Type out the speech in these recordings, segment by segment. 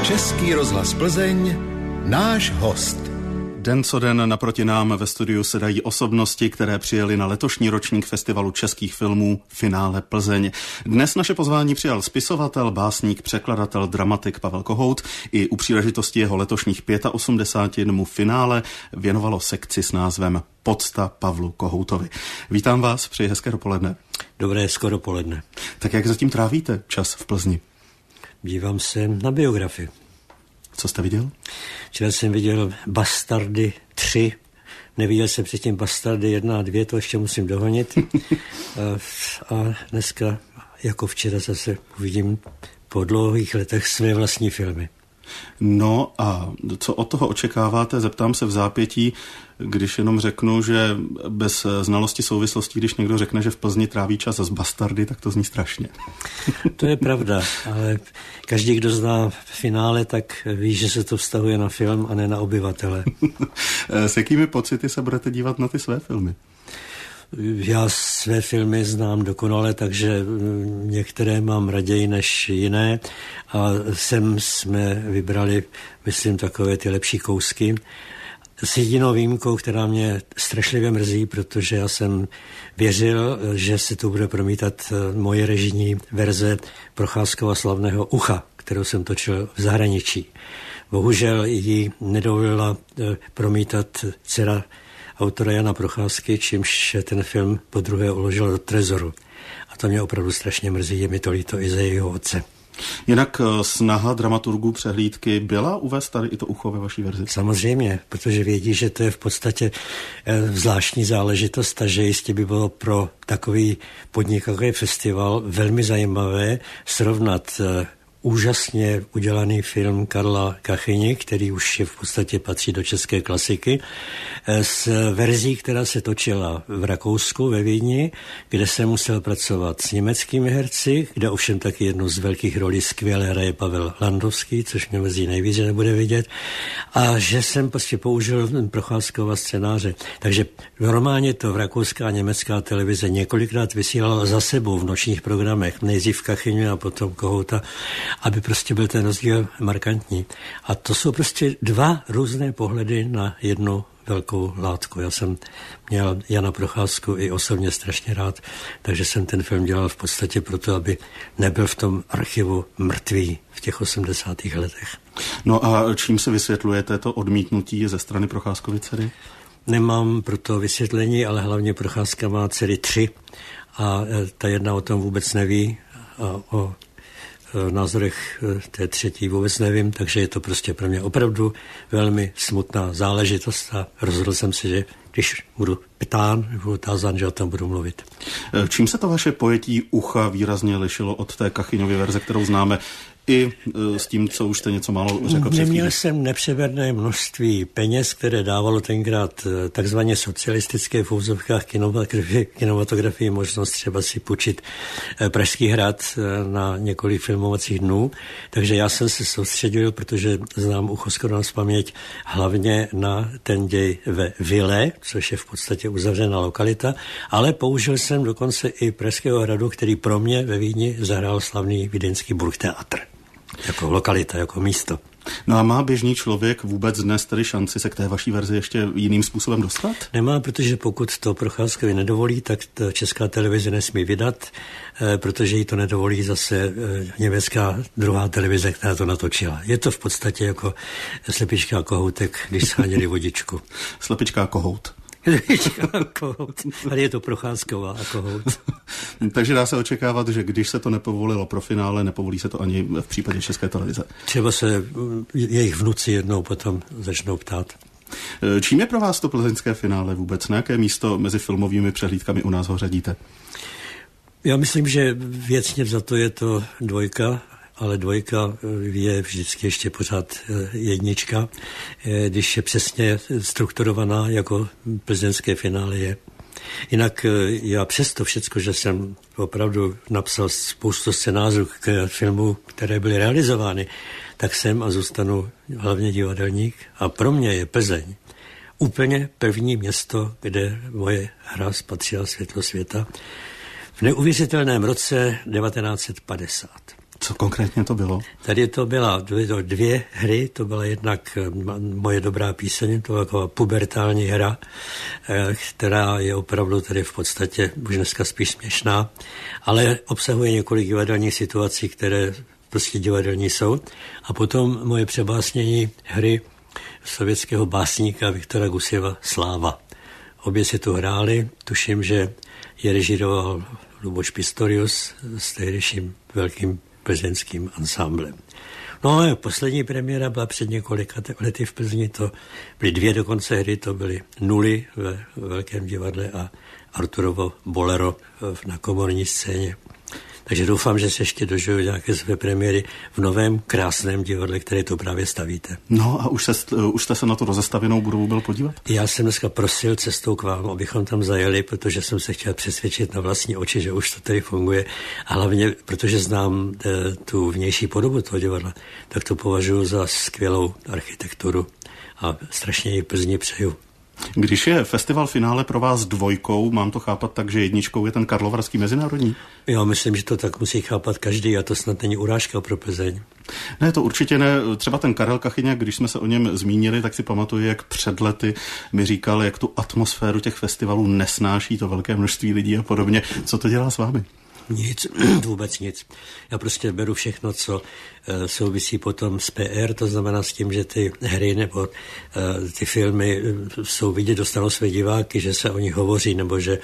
Český rozhlas Plzeň, náš host. Den co den naproti nám ve studiu sedají osobnosti, které přijeli na letošní ročník festivalu českých filmů Finále Plzeň. Dnes naše pozvání přijal spisovatel, básník, překladatel, dramatik Pavel Kohout. I u příležitosti jeho letošních 85. finále věnovalo sekci s názvem Pocta Pavlu Kohoutovi. Vítám vás, přeji hezké dopoledne. Dobré skoro poledne. Tak jak zatím trávíte čas v Plzni? Dívám se na biografii. Co jste viděl? Včera jsem viděl Bastardy 3. Neviděl jsem předtím Bastardy 1 a 2, to ještě musím dohonit. A dneska, jako včera, zase uvidím po dlouhých letech své vlastní filmy. No a co od toho očekáváte? Zeptám se v zápětí, když jenom řeknu, že bez znalosti souvislostí, když někdo řekne, že v Plzni tráví čas s Bastardy, tak to zní strašně. To je pravda, ale každý, kdo zná Finále, tak ví, že se to vztahuje na film a ne na obyvatele. S jakými pocity se budete dívat na ty své filmy? Já své filmy znám dokonale, takže některé mám raději než jiné a sem jsme vybrali, myslím, takové ty lepší kousky. S jedinou výjimkou, která mě strašlivě mrzí, protože já jsem věřil, že se tu bude promítat moje režijní verze Procházkova Slavného ucha, kterou jsem točil v zahraničí. Bohužel ji nedovolila promítat dcera autora Jana Procházky, čímž ten film podruhé uložil do trezoru. A to mě opravdu strašně mrzí, je mi to líto i za jeho otce. Jinak snaha dramaturgů Přehlídky byla uvést tady i to ucho ve vaší verzi? Samozřejmě, protože vědí, že to je v podstatě zvláštní záležitost a že jistě by bylo pro takový podnik, jako je festival, velmi zajímavé srovnat úžasně udělaný film Karla Kachyni, který už je v podstatě patří do české klasiky, s verzí, která se točila v Rakousku, ve Vídni, kde se musel pracovat s německými herci, kde ovšem taky jednu z velkých rolí skvěle hraje Pavel Landovský, což mě mrzí nejvíc, že nebude vidět, a že jsem prostě použil Procházkova scénáře. Takže normálně to v rakouská a německá televize několikrát vysílala za sebou v nočních programech, nejdřív Kachyňu a potom Kohouta, aby prostě byl ten rozdíl markantní. A to jsou prostě dva různé pohledy na jednu velkou látku. Já jsem měl Jana Procházku i osobně strašně rád, takže jsem ten film dělal v podstatě proto, aby nebyl v tom archivu mrtvý v těch 80. letech. No a čím se vysvětlujete to odmítnutí ze strany Procházkovy dcery? Nemám pro to vysvětlení, ale hlavně Procházka má dcery 3 a ta jedna o tom vůbec neví a o názorech té třetí vůbec nevím, takže je to prostě pro mě opravdu velmi smutná záležitost a rozhodl jsem si, že když budu tázán, že o tom budu mluvit. Čím se to vaše pojetí ucha výrazně lišilo od té Kachyňovy verze, kterou známe, i s tím, co už jste něco málo řekl před Neměl jsem nepřeberné množství peněz, které dávalo tenkrát takzvaně socialistické v úvozovkách kinematografii možnost třeba si půjčit Pražský hrad na několik filmovacích dnů. Takže já jsem se soustředil, protože znám ucho skoro na paměť, hlavně na ten děj ve Vile, což je v podstatě uzavřená lokalita, ale použil jsem dokonce i Pražského hradu, který pro mě ve Vídni zahrál slavný vídeňský Burgtheater. Jako lokalita, jako místo. No a má běžný člověk vůbec dnes tedy šanci se k té vaší verzi ještě jiným způsobem dostat? Nemá, protože pokud to Procházkovi nedovolí, tak česká televize nesmí vydat, protože jí to nedovolí zase německá druhá televize, která to natočila. Je to v podstatě jako Slepička a kohoutek, když sháněli vodičku. Slepička a kohout. Ale je to Procházková a Kohout. Takže dá se očekávat, že když se to nepovolilo pro finále, nepovolí se to ani v případě české televize. Třeba se jejich vnuci jednou potom začnou ptát. Čím je pro vás to plzeňské finále vůbec? Na jaké místo mezi filmovými přehlídkami u nás ho řadíte? Já myslím, že věcně vzato je to 2, ale 2 je vždycky ještě pořád 1, když je přesně strukturovaná, jako plzeňské finále je. Jinak já přesto všecko, že jsem opravdu napsal spoustu scénářů k filmů, které byly realizovány, tak jsem a zůstanu hlavně divadelník a pro mě je Plzeň úplně první město, kde moje hra spatřila světlo světa v neuvěřitelném roce 1950. Co konkrétně to bylo? Tady to byla dvě hry, to byla jednak Moje dobrá píseň, to byla taková pubertální hra, která je opravdu tady v podstatě už dneska spíš směšná, ale obsahuje několik divadelních situací, které prostě divadelní jsou. A potom moje přebásnění hry sovětského básníka Viktora Gusjeva Sláva. Obě si tu hráli, tuším, že je režíroval Luboš Pistorius s tehdejším velkým plzeňským ansámblem. No a poslední premiéra byla před několika lety v Plzni, to byly 2 dokonce hry, to byly Nuly ve Velkém divadle a Arturovo Bolero na komorní scéně. Takže doufám, že se ještě dožiju nějaké své premiéry v novém krásném divadle, které to právě stavíte. No a už jste se na tu rozestavěnou budovu byl podívat? Já jsem dneska prosil cestou k vám, abychom tam zajeli, protože jsem se chtěl přesvědčit na vlastní oči, že už to tady funguje. A hlavně, protože znám tu vnější podobu toho divadla, tak to považuji za skvělou architekturu a strašně ji Plzni přeju. Když je festival finále pro vás 2, mám to chápat tak, že 1 je ten Karlovarský mezinárodní? Já myslím, že to tak musí chápat každý a to snad není urážka pro Plzeň. Ne, to určitě ne. Třeba ten Karel Kachyňák, když jsme se o něm zmínili, tak si pamatuju, jak před lety mi říkal, jak tu atmosféru těch festivalů nesnáší to velké množství lidí a podobně. Co to dělá s vámi? Nic, vůbec nic. Já prostě beru všechno, co souvisí potom s PR, to znamená s tím, že ty hry nebo ty filmy jsou vidět, dostanou své diváky, že se o nich hovoří, nebo že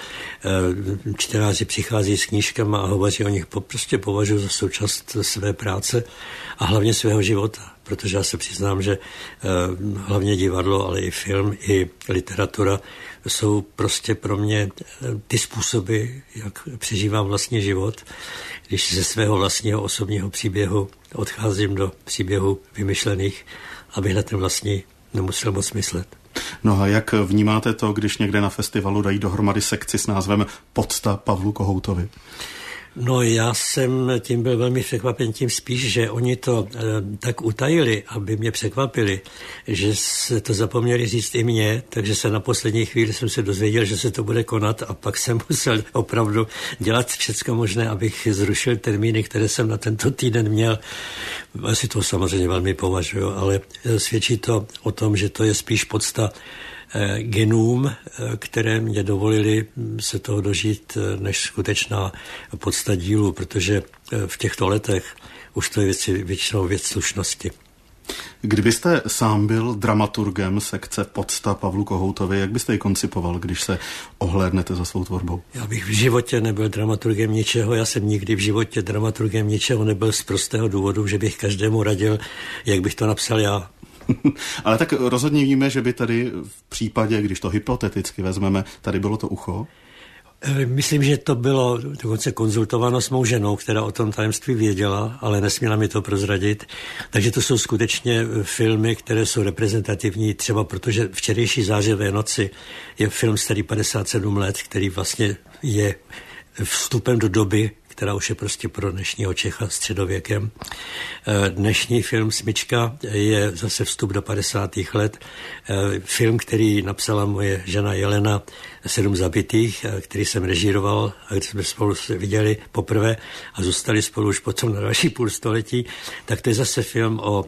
čtenáři přichází s knížkama a hovoří o nich, prostě považuji za součást své práce a hlavně svého života. Protože já se přiznám, že hlavně divadlo, ale i film, i literatura jsou prostě pro mě ty způsoby, jak přežívám vlastní život, když ze svého vlastního osobního příběhu odcházím do příběhů vymyšlených, abych na ten vlastní nemusel moc myslet. No a jak vnímáte to, když někde na festivalu dají dohromady sekci s názvem Pocta Pavlu Kohoutovi? No já jsem tím byl velmi překvapen tím spíš, že oni to tak utajili, aby mě překvapili, že se to zapomněli říct i mně, takže se na poslední chvíli jsem se dozvěděl, že se to bude konat a pak jsem musel opravdu dělat všecko možné, abych zrušil termíny, které jsem na tento týden měl. Asi to samozřejmě velmi považuji, ale svědčí to o tom, že to je spíš podsta genům, které mě dovolili se toho dožít, než skutečná podsta dílu, protože v těchto letech už to je většinou věc slušnosti. Kdybyste sám byl dramaturgem sekce Pocta Pavlu Kohoutovi, jak byste ji koncipoval, když se ohlédnete za svou tvorbou? Já bych v životě nebyl dramaturgem ničeho, já jsem nikdy v životě dramaturgem ničeho nebyl z prostého důvodu, že bych každému radil, jak bych to napsal já. Ale tak rozhodně víme, že by tady v případě, když to hypoteticky vezmeme, tady bylo to ucho? Myslím, že to bylo dokonce konzultováno s mou ženou, která o tom tajemství věděla, ale nesměla mi to prozradit. Takže to jsou skutečně filmy, které jsou reprezentativní, třeba protože Včerejší zářivé noci je film starý 57 let, který vlastně je vstupem do doby, která už je prostě pro dnešního Čecha středověkem. Dnešní film Smyčka je zase vstup do 50. let. Film, který napsala moje žena Jelena 7 zabitých, který jsem režíroval a když jsme spolu se viděli poprvé a zůstali spolu už potom na další půl století, tak to je zase film o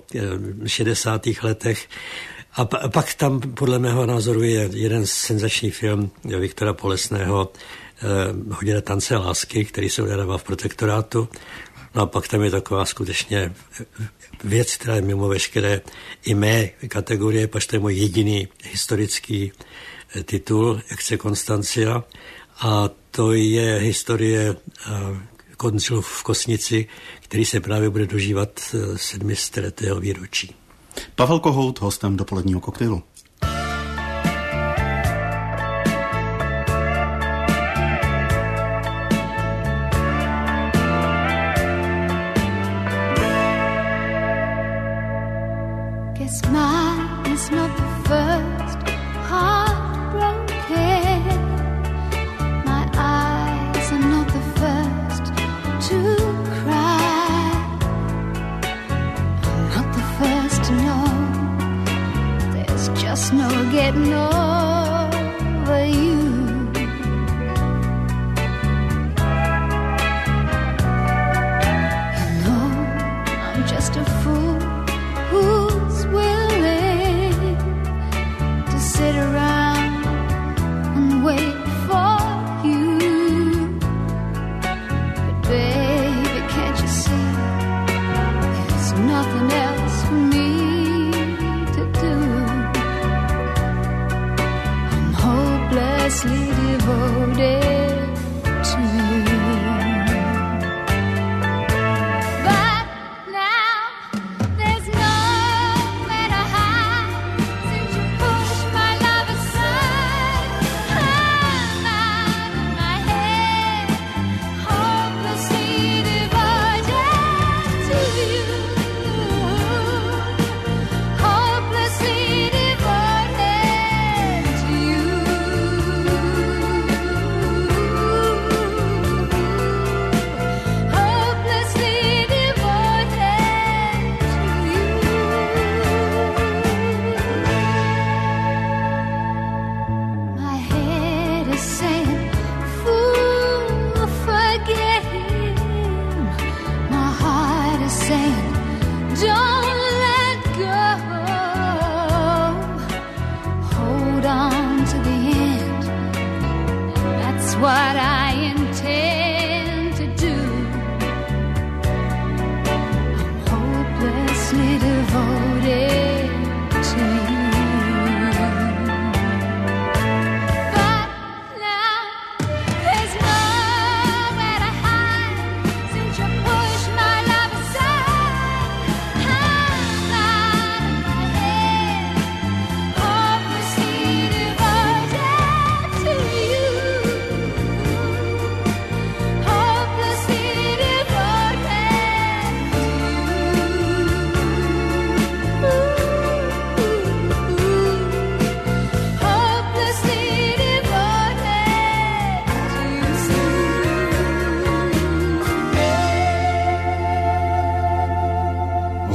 60. letech. A pak tam podle mého názoru je jeden senzační film Viktora Polesného Hodina tance lásky, který se odehrává v Protektorátu. No a pak tam je taková skutečně věc, která je mimo veškeré i mé kategorie, pač to je můj jediný historický titul, Ekce Konstancia. A to je historie koncilu v Kosnici, který se právě bude dožívat 700. výročí. Pavel Kohout, hostem dopoledního koktejlu. You know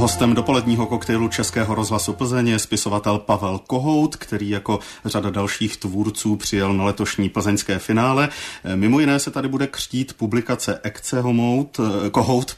Hostem dopoledního koktejlu Českého rozhlasu Plzeň je spisovatel Pavel Kohout, který jako řada dalších tvůrců přijel na letošní plzeňské finále. Mimo jiné se tady bude křtít publikace Ekce Kohout,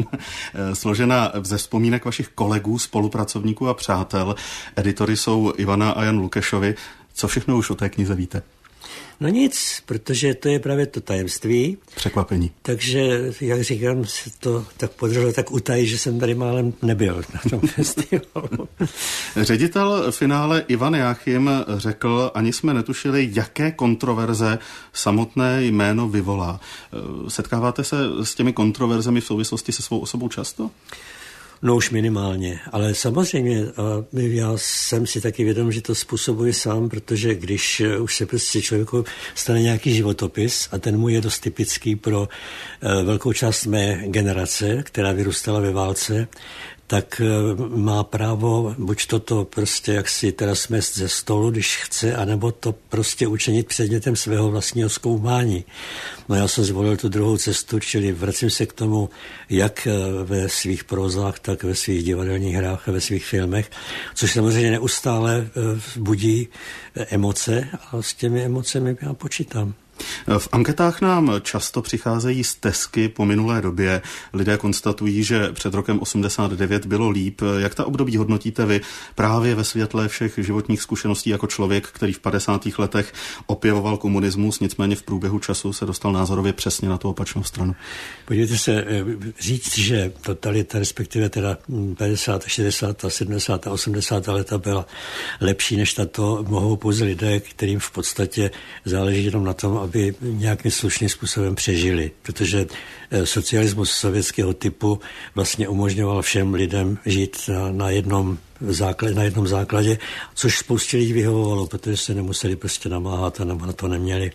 složena ze vzpomínek vašich kolegů, spolupracovníků a přátel. Editory jsou Ivana a Jan Lukešovi. Co všechno už o té knize víte? No nic, protože to je právě to tajemství. Překvapení. Takže, jak říkám, se to tak podařilo tak utají, že jsem tady málem nebyl na tom festivalu. Ředitel finále Ivan Jáchym řekl, ani jsme netušili, jaké kontroverze samotné jméno vyvolá. Setkáváte se s těmi kontroverzemi v souvislosti se svou osobou často? No už minimálně, ale samozřejmě já jsem si taky vědom, že to způsobuji sám, protože když už se prostě člověku stane nějaký životopis a ten můj je dost typický pro velkou část mé generace, která vyrůstala ve válce, tak má právo buď toto prostě jaksi teda smést ze stolu, když chce, anebo to prostě učinit předmětem svého vlastního zkoumání. No já jsem zvolil tu druhou cestu, čili vracím se k tomu jak ve svých prózách, tak ve svých divadelních hrách a ve svých filmech, což samozřejmě neustále budí emoce a s těmi emocemi já počítám. V anketách nám často přicházejí stesky po minulé době. Lidé konstatují, že před rokem 89 bylo líp. Jak ta období hodnotíte vy právě ve světle všech životních zkušeností jako člověk, který v 50. letech opěvoval komunismus, nicméně v průběhu času se dostal názorově přesně na tu opačnou stranu? Podívejte se, říct, že totalita, respektive teda 50, 60, 70 a 80 leta byla lepší než tato, mohou pouze lidé, kterým v podstatě záleží jenom na tom, aby nějakým slušným způsobem přežili, protože socialismus sovětského typu vlastně umožňoval všem lidem žít na jednom základě, což spoustě lidí vyhovovalo, protože se nemuseli prostě namáhat a na to neměli.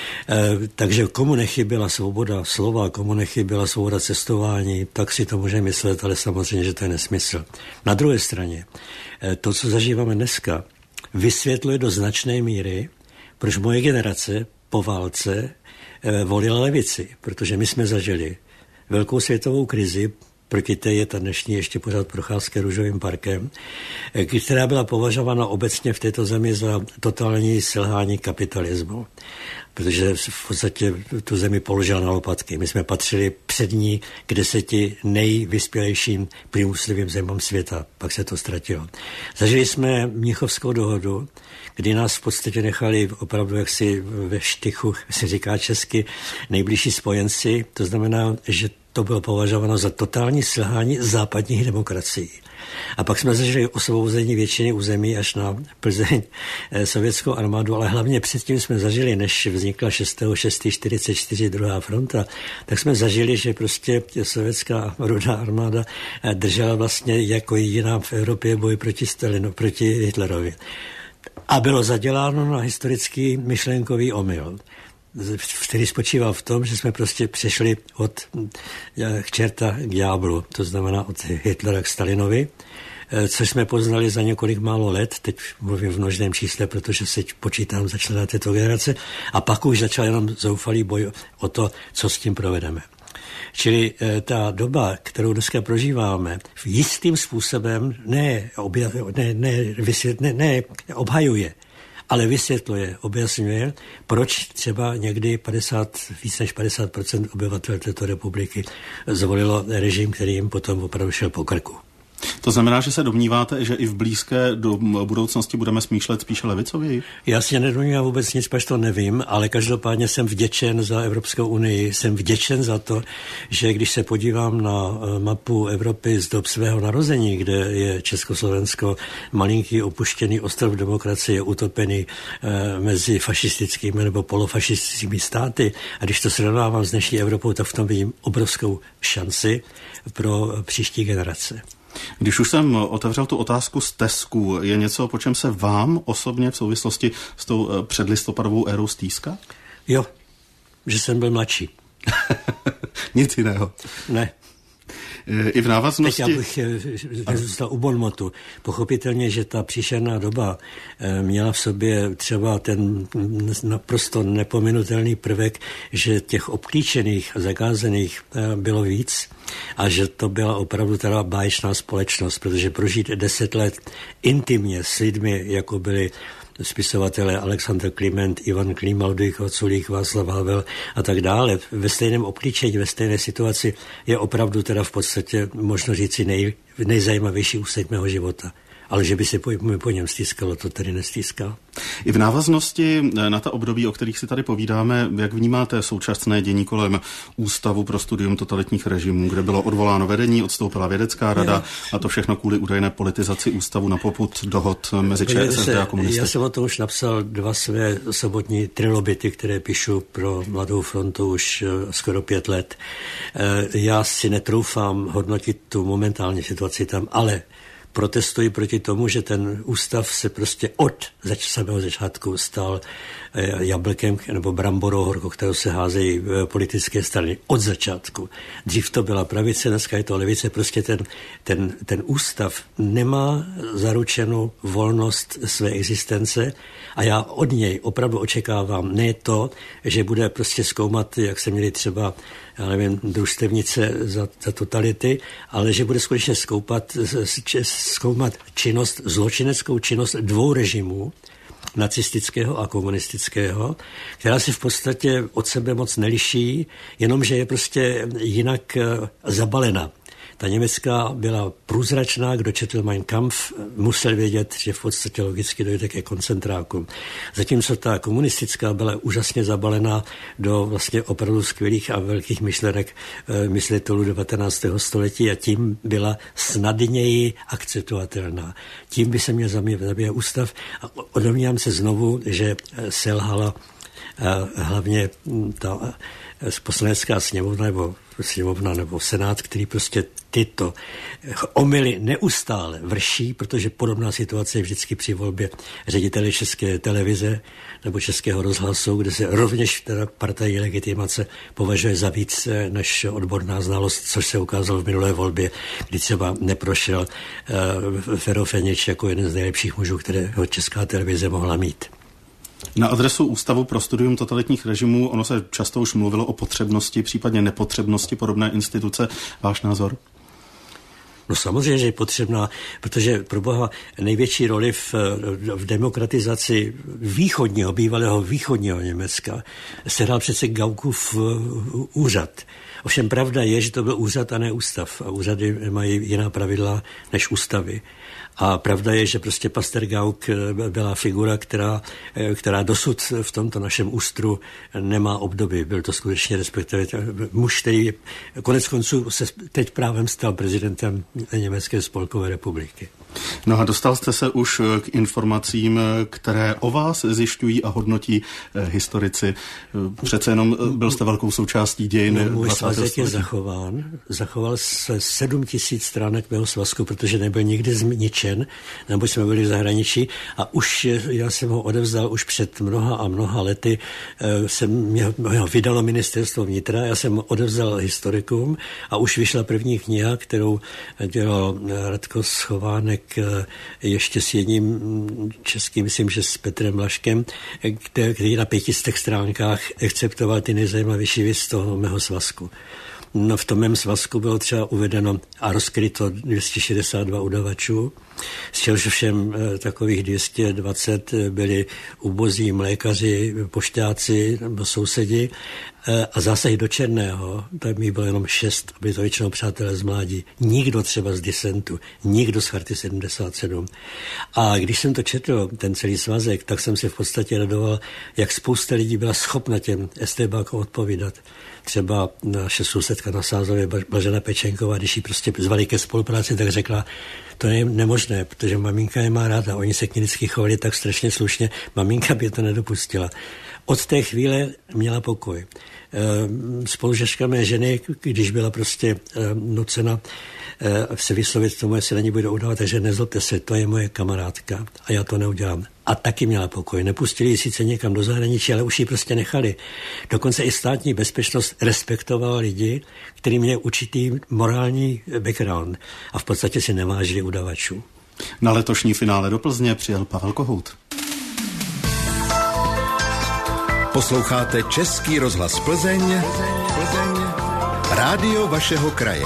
Takže komu nechyběla svoboda slova, komu nechyběla svoboda cestování, tak si to může myslet, ale samozřejmě, že to je nesmysl. Na druhé straně, to, co zažíváme dneska, vysvětluje do značné míry, proč moje generace po válce volila levici, protože my jsme zažili velkou světovou krizi, proti té je ta dnešní ještě pořád procházka Růžovým parkem, která byla považována obecně v této zemi za totální selhání kapitalismu, protože v podstatě tu zemi položila na lopatky. My jsme patřili přední k 10 nejvyspělejším průmyslovým zemím světa, pak se to ztratilo. Zažili jsme Mnichovskou dohodu, kdy nás v podstatě nechali opravdu jaksi ve štychu, se říká česky, nejbližší spojenci. To znamená, že to bylo považováno za totální selhání západních demokracií. A pak jsme zažili osvobození většiny území až na Plzeň, sovětskou armádu, ale hlavně předtím jsme zažili, než vznikla 6.6.44 druhá fronta, tak jsme zažili, že prostě sovětská rudá armáda držela vlastně jako jediná v Evropě boj proti Stalinu, proti Hitlerovi. A bylo zaděláno na historický myšlenkový omyl, který spočíval v tom, že jsme prostě přešli od čerta k ďáblu, to znamená od Hitlera k Stalinovi, což jsme poznali za několik málo let, teď mluvím v množném čísle, protože se počítám za člena této generace, a pak už začal jenom zoufalý boj o to, co s tím provedeme. Čili ta doba, kterou dneska prožíváme, v jistým způsobem ne obhajuje, ale vysvětluje, objasňuje, proč třeba někdy víc než 50% obyvatel této republiky zvolilo režim, který jim potom opravdu šel po krku. To znamená, že se domníváte, že i v blízké budoucnosti budeme smýšlet spíše levicověji? Já si nedomnívám vůbec nic, pač to nevím, ale každopádně jsem vděčen za Evropskou unii. Jsem vděčen za to, že když se podívám na mapu Evropy z dob svého narození, kde je Československo malinký opuštěný ostrov demokracie utopený mezi fašistickými nebo polofašistickými státy, a když to srovnávám s dnešní Evropou, tak v tom vidím obrovskou šanci pro příští generace. Když už jsem otevřel tu otázku stesků, je něco, po čem se vám osobně v souvislosti s tou předlistopadovou érou stýská? Jo, že jsem byl mladší. Nic jiného. Ne. I v návaznosti... Teď já bych nezůstal u bonmotu. Pochopitelně, že ta příšerná doba měla v sobě třeba ten naprosto nepominutelný prvek, že těch obklíčených a zakázaných bylo víc a že to byla opravdu teda báječná společnost, protože prožít 10 let intimně s lidmi, jako byli spisovatelé Alexandr Kliment, Ivan Klíma, Ludvík Vaculík, Václav Havel a tak dále. Ve stejném obklíčení, ve stejné situaci je opravdu teda v podstatě, možno říci, nejzajímavější úsek mého života. Ale že by se po něm stýskalo, to tedy nestýská. I v návaznosti na ta období, o kterých si tady povídáme, jak vnímáte současné dění kolem Ústavu pro studium totalitních režimů, kde bylo odvoláno vedení, odstoupila vědecká rada a to všechno kvůli údajné politizaci ústavu na popud dohod mezi ČSSD a komunisty? Já jsem o tom už napsal 2 své sobotní trilobity, které píšu pro Mladou frontu už skoro 5 let. Já si netroufám hodnotit tu momentální situaci tam, ale protestuji proti tomu, že ten ústav se prostě od samého začátku stal jablkem nebo bramborou horkou, kterou se házejí politické strany od začátku. Dřív to byla pravice, dneska je to levice, prostě ten ústav nemá zaručenou volnost své existence a já od něj opravdu očekávám ne to, že bude prostě zkoumat, jak se měli třeba, já nevím, družstevnice za totality, ale že bude skutečně zkoumat činnost, zločineckou činnost 2 režimů, nacistického a komunistického, která si v podstatě od sebe moc neliší, jenomže je prostě jinak zabalena. Ta německá byla průzračná, kdo četl Mein Kampf, musel vědět, že v podstatě logicky dojde ke koncentrákům. Zatímco ta komunistická byla úžasně zabalená do vlastně opravdu skvělých a velkých myšlenek myslitelů 19. století a tím byla snadněji akceptovatelná. Tím by se měl zabývat ústav a odmítám se znovu, že selhala hlavně ta poslanecká sněmovna nebo senát, který prostě tyto omyly neustále vrší, protože podobná situace je vždycky při volbě ředitele České televize nebo Českého rozhlasu, kde se rovněž teda partaj legitimace považuje za víc než odborná znalost, což se ukázalo v minulé volbě, kdy třeba neprošel Fero Fenič jako jeden z nejlepších mužů, kterého Česká televize mohla mít. Na adresu Ústavu pro studium totalitních režimů ono se často už mluvilo o potřebnosti, případně nepotřebnosti podobné instituce. Váš názor? No samozřejmě, že je potřebná, protože pro boha největší roli v demokratizaci bývalého východního Německa sehrál přece Gauckův úřad. Ovšem pravda je, že to byl úřad a ne ústav. A úřady mají jiná pravidla než ústavy. A pravda je, že prostě Pastor Gauck byla figura, která dosud v tomto našem ústru nemá obdoby. Byl to skutečně respektive muž, který konec konců se teď právem stal prezidentem Německé spolkové republiky. No a dostal jste se už k informacím, které o vás zjišťují a hodnotí historici. Přece jenom byl jste velkou součástí dějin. Můj svazek je zachován. Zachoval se 7 000 stránek mého svazku, protože nebyl nikdy zničen, nebo jsme byli v zahraničí a už já jsem ho odevzdal už před mnoha lety. Mě ho vydalo ministerstvo vnitra, já jsem ho odevzdal historikům a už vyšla první kniha, kterou dělal Radko Schovánek ještě s jedním českým, myslím, že s Petrem Laškem, který na 500 stránkách akceptoval ty nejzajímavější věci z toho mého svazku. No, v tom mém svazku bylo třeba uvedeno a rozkryto 262 udavačů, z čehož všem takových 220 byli ubozí mlékaři, pošťáci nebo sousedi a zásahy do černého, tak mi bylo jenom 6, byli to většinou přátelé z mládí. Nikdo třeba z disentu, nikdo z Charty 77. A když jsem to četl, ten celý svazek, tak jsem si v podstatě radoval, jak spousta lidí byla schopna těm estébákům odpovídat. Třeba naše sousedka na Sázově, Blažena Pečenková, když ji prostě zvali ke spolupráci, tak řekla, to je nemožné, protože maminka je má ráda. Oni se k ní vždycky chovali tak strašně slušně, maminka by to nedopustila. Od té chvíle měla pokoj. Spolužačka mé ženy, když byla prostě nucena se vyslovit tomu, jestli na ní bude udávat, takže nezlobte se, to je moje kamarádka a já to neudělám. A taky měla pokoj. Nepustili ji sice někam do zahraničí, ale už ji prostě nechali. Dokonce i státní bezpečnost respektovala lidi, kteří měli určitý morální background a v podstatě si nevážili udavačů. Na letošní finále do Plzně přijel Pavel Kohout. Posloucháte Český rozhlas Plzeň, rádio vašeho kraje.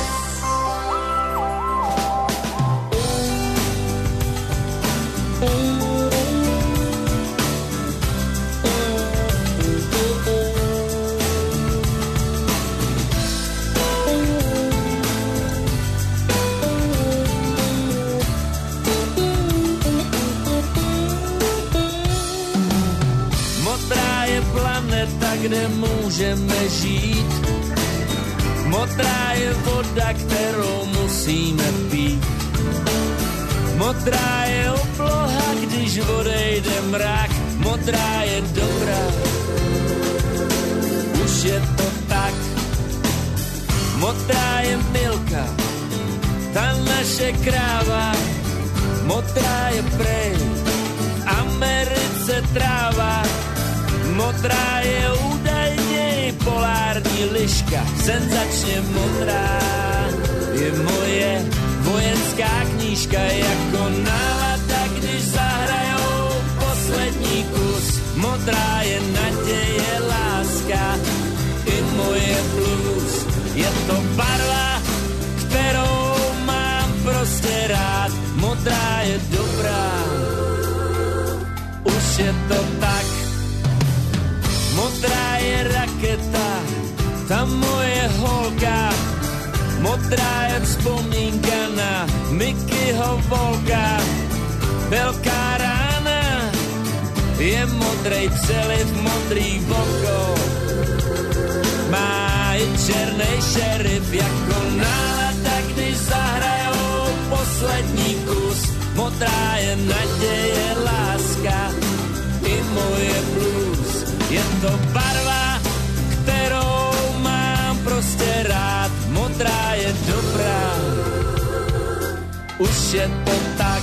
Kde můžeme žít. Modrá je voda, kterou musíme pít. Modrá je obloha, když odejde mrak. Modrá je dobrá, už je to tak. Modrá je Milka, ta naše kráva. Modrá je prej, v Americe tráva. Modrá je údajně i polární liška, senzačně modrá je moje vojenská knížka, jako nálada, když zahrajou poslední kus. Modrá je naděje, láska i moje blues. Je to barva, kterou mám prostě rád. Modrá je dobrá, už je to tak. Modrá je raketa, ta moje holka. Modrá je vzpomínka na Mickeyho Volka. Velká rána je modrej přeliv modrých voků. Má i černej šerif, jako nálada, když zahrajou poslední kus. Modrá je naděje, láska i moje blues. Je to barva, kterou mám prostě rád. Modrá je dobrá, už je to tak.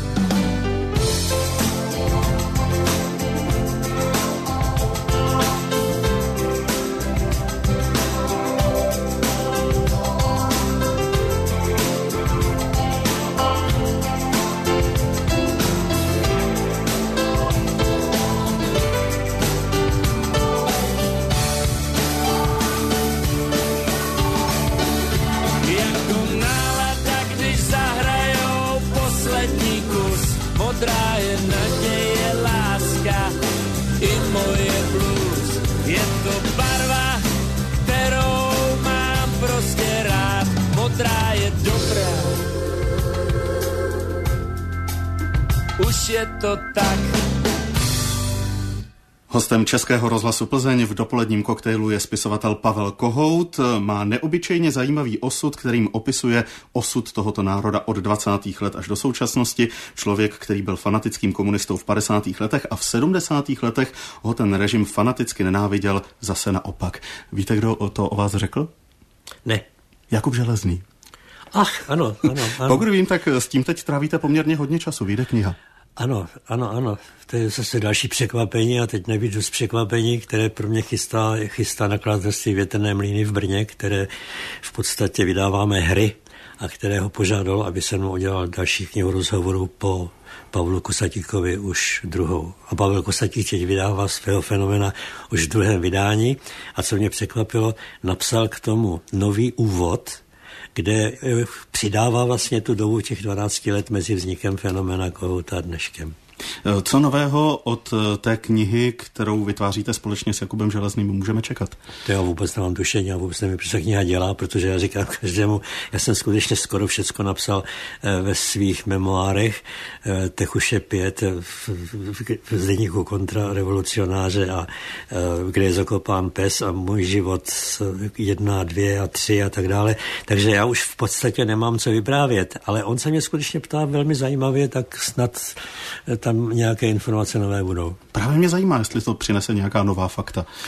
Modrá je naděje, láska i moje blues. Je to barva, kterou mám prostě rád. Modrá je dobrá, už je to tak. Hostem Českého rozhlasu Plzeň v dopoledním koktejlu je spisovatel Pavel Kohout. Má neobyčejně zajímavý osud, kterým opisuje osud tohoto národa od 20. let až do současnosti. Člověk, který byl fanatickým komunistou v 50. letech a v 70. letech ho ten režim fanaticky nenáviděl, zase naopak. Víte, kdo to o vás řekl? Ne. Jakub Železný. Ach, ano. Pokud vím, tak s tím teď trávíte poměrně hodně času. Vyjde kniha. Ano. To je zase další překvapení a teď nevíc dost překvapení, které pro mě chystá nakladatelství Větrné mlýny v Brně, které v podstatě vydáváme hry a které ho požádalo, aby se mnou udělal další knihu rozhovorů po Pavlu Kosatíkovi už druhou. A Pavel Kosatík teď vydává svého fenomena už v druhém vydání a co mě překvapilo, napsal k tomu nový úvod, kde přidává vlastně tu dobu těch 12 let mezi vznikem fenomena Kohouta a dneškem. Co nového od té knihy, kterou vytváříte společně s Jakubem Železným, můžeme čekat? To já vůbec nemám tušení, já vůbec nevím, proč ta kniha dělá, protože já říkám každému, já jsem skutečně skoro všecko napsal ve svých memoárech, Techuše 5, v deníku Kontrarevolucionáře a Kde je zakopán pes a Můj život 1, 2 a 3 a tak dále. Takže já už v podstatě nemám co vyprávět, ale on se mě skutečně ptá velmi zajímavě, tak snad tam nějaké informace nové budou. Právě mě zajímá, jestli to přinese nějaká nová fakta.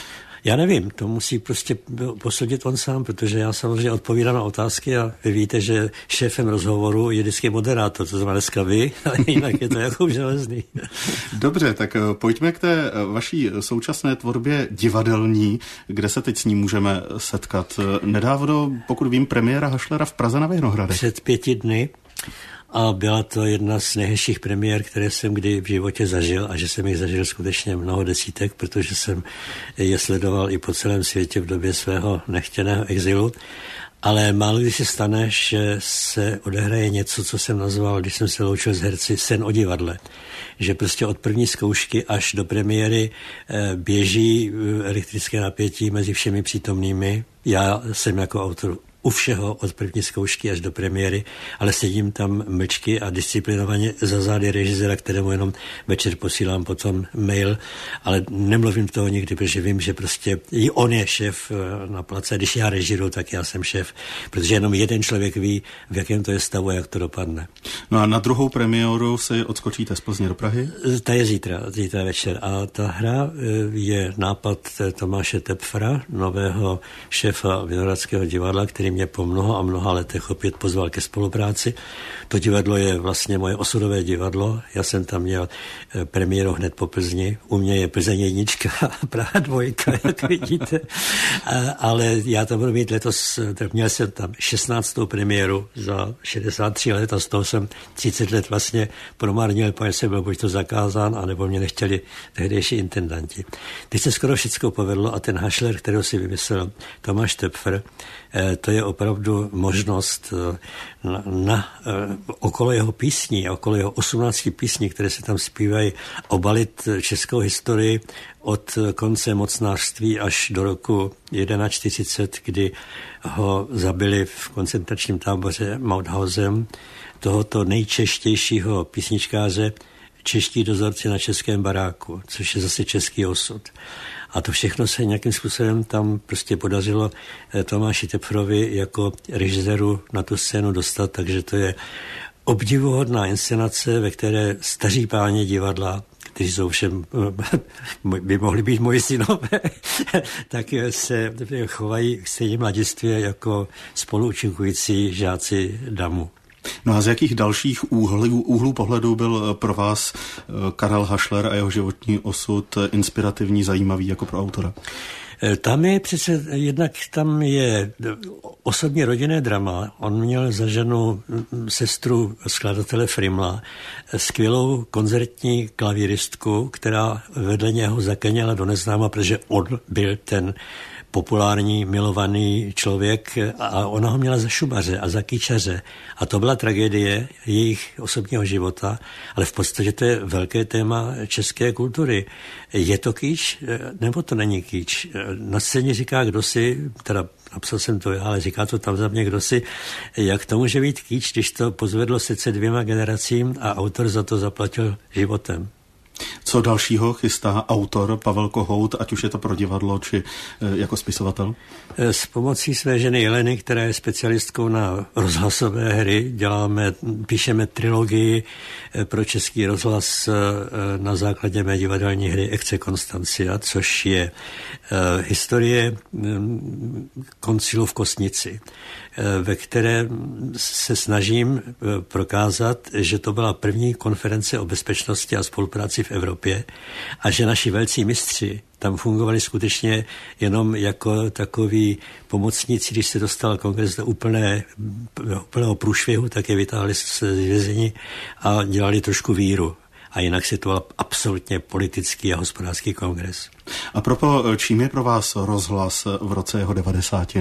Já nevím, to musí prostě posoudit on sám, protože já samozřejmě odpovídám na otázky a vy víte, že šéfem rozhovoru je vždycky moderátor, to znamená dneska vy, ale jinak je to Jakub Železný. Dobře, tak pojďme k té vaší současné tvorbě divadelní, kde se teď s ní můžeme setkat. Nedávno, pokud vím, premiéra Hašlera v Praze na Vinohradech. Před 5 dny. A byla to jedna z nejhezčích premiér, které jsem kdy v životě zažil a že jsem jich zažil skutečně mnoho desítek, protože jsem je sledoval i po celém světě v době svého nechtěného exilu. Ale málo kdy se stane, že se odehraje něco, co jsem nazval, když jsem se loučil s herci, sen o divadle. Že prostě od první zkoušky až do premiéry běží elektrické napětí mezi všemi přítomnými. Já jsem jako autor u všeho od první zkoušky až do premiéry, ale sedím tam mlčky a disciplinovaně za zády režiséra, kterému jenom večer posílám potom mail, ale nemluvím toho nikdy, protože vím, že prostě i on je šéf na place. Když já režiruju, tak já jsem šéf, protože jenom jeden člověk ví, v jakém to je stavu a jak to dopadne. No a na druhou premiéru si odskočíte z Plzně do Prahy? Ta je zítra večer. A ta hra je nápad Tomáše Tepfra, nového šéfa Vinohradského divadla, který mě po mnoha letech opět pozval ke spolupráci. To divadlo je vlastně moje osudové divadlo. Já jsem tam měl premiéru hned po Plzni. U mě je Plzeň 1 a Praha 2, jak vidíte. Ale já tam budu mít letos, měl jsem tam 16. premiéru za 63 let a z toho jsem 30 let vlastně promarnil, protože jsem byl buď to zakázán, anebo mě nechtěli tehdejší intendanti. Teď se skoro všechno povedlo a ten Hašler, kterého si vymyslel Tomáš Tepfer, to je opravdu možnost okolo jeho písní, okolo jeho 18 písní, které se tam zpívají, obalit českou historii od konce mocnářství až do roku 41, kdy ho zabili v koncentračním táboře Mauthausen, tohoto nejčeštějšího písničkáře, čeští dozorci na českém baráku, což je zase český osud. A to všechno se nějakým způsobem tam prostě podařilo Tomáši Tepfrovi jako režiséru na tu scénu dostat, takže to je obdivuhodná inscenace, ve které staří páni divadla, kteří jsou všem, by mohli být moji synové, tak se chovají stejně mladistvě jako spoluúčinkující žáci damu. No a z jakých dalších úhlů pohledu byl pro vás Karel Hašler a jeho životní osud inspirativní, zajímavý jako pro autora? Tam je přece, jednak tam je osobně rodinné drama. On měl za ženu sestru skladatele Frimla, skvělou koncertní klavíristku, která vedle něho zakeněla do neznáma, protože on byl ten populární, milovaný člověk a ona ho měla za šumaře a za kýčaře. A to byla tragédie jejich osobního života, ale v podstatě to je velké téma české kultury. Je to kýč, nebo to není kýč? Na scéně říká kdosi, teda napsal jsem to já, ale říká to tam za mě kdosi, jak to může být kýč, když to pozvedlo srdce 2 generacím a autor za to zaplatil životem. Co dalšího chystá autor Pavel Kohout, ať už je to pro divadlo, či jako spisovatel? S pomocí své ženy Jeleny, která je specialistkou na rozhlasové hry, píšeme trilogii pro Český rozhlas na základě mé divadelní hry Ecce Constantia, což je historie koncilu v Kostnici, ve které se snažím prokázat, že to byla první konference o bezpečnosti a spolupráci v Evropě a že naši velcí mistři tam fungovali skutečně jenom jako takový pomocníci, když se dostal kongres do úplného průšvihu, tak je vytáhli z vězení a dělali trošku víru. A jinak se to byl absolutně politický a hospodářský kongres. A proto, čím je pro vás rozhlas v roce jeho 90?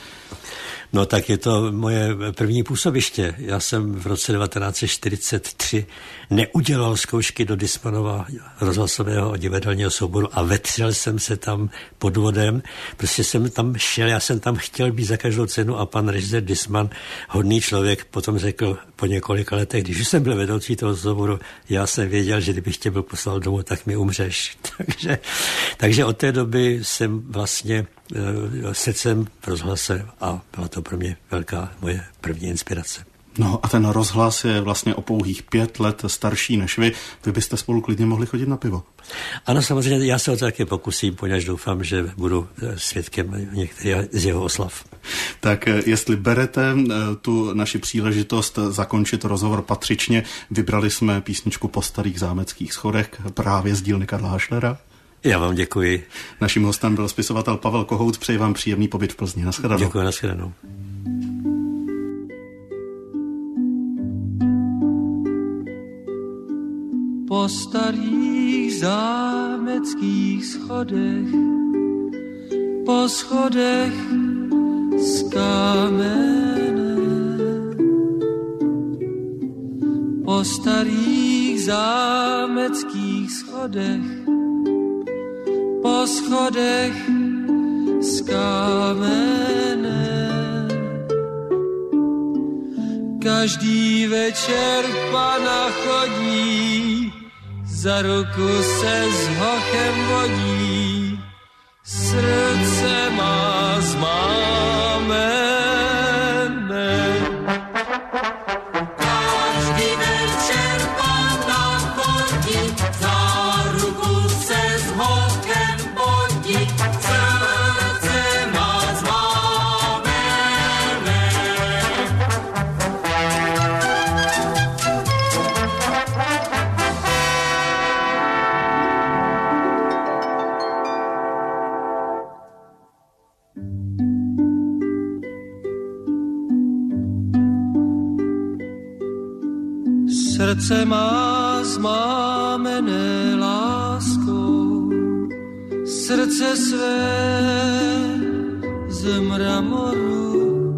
No tak je to moje první působiště. Já jsem v roce 1943 neudělal zkoušky do Dismanova rozhlasového a divadelního souboru a vetřel jsem se tam pod vodem. Prostě jsem tam šel, já jsem tam chtěl být za každou cenu a pan režisér Disman, hodný člověk, potom řekl po několika letech, když jsem byl vedoucí toho souboru, já jsem věděl, že kdybych tě byl poslal domů, tak mi umřeš. Takže od té doby jsem vlastně srdcem v rozhlase a byla to pro mě velká moje první inspirace. No a ten rozhlas je vlastně o pouhých 5 let starší než vy. Vy byste spolu klidně mohli chodit na pivo. Ano, samozřejmě, já se o to také pokusím, poněvadž doufám, že budu svědkem některých z jeho oslav. Tak jestli berete tu naši příležitost zakončit rozhovor patřičně, vybrali jsme písničku Po starých zámeckých schodech právě z dílny Karla Hašlera. Já vám děkuji. Naším hostem byl spisovatel Pavel Kohout. Přeji vám příjemný pobyt v Plzni. Naschledanou. Děkuji, naschledanou. Po starých zámeckých schodech, po schodech z kamene, po starých zámeckých schodech, po schodech z kamene. Každý večer pana chodí, za ruku se s hochem vodí, srdce má zmámené. Každý večer pana chodí, za ruku se s hochem vodí, srdce má zmámené. Srdce má zmámené láskou, srdce své z mramoru.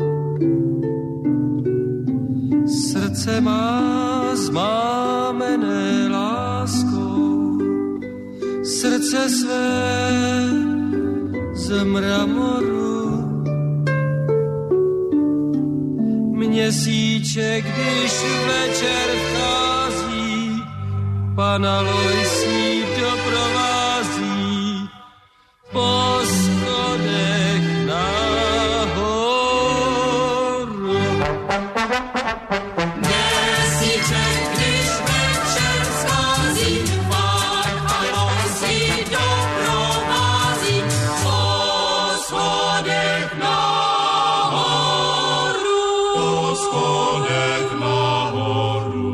Srdce má zmámené láskou, srdce své z mramoru. Měsíček, když večer vchází, pana Lojsí doprovází po schodech nahoru. Měsíček, když večer vchází, pana Lojsí doprovází po schodech nahoru. Schodech nahoru.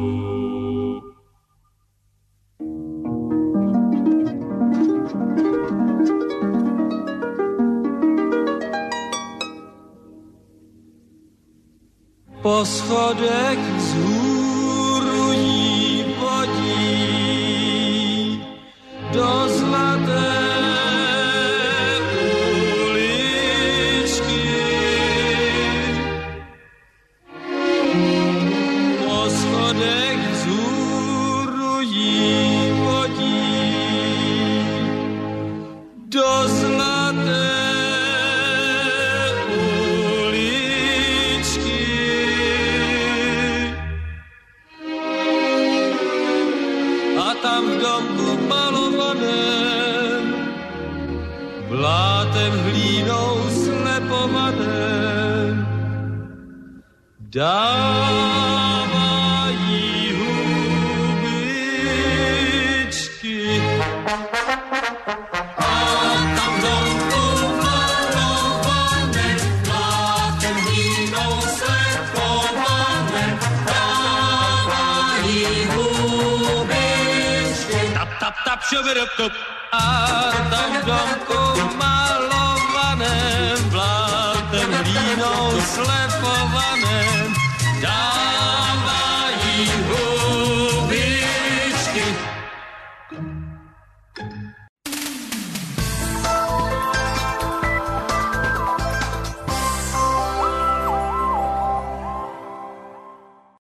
Po schodech vzhůru jí vodí do zlaté uličky. Po schodech vzhůru jí vodí do zlaté uličky. A tam v domku malovaném, blátem hlínou slepovaném, dávají hubičky. A tam v domku malovaném, blátem hlínou slepovaném, dávají hubičky. Tap, tap, tap, šubidup. A tam v domku malovaném, blátem hlínou slepovaném,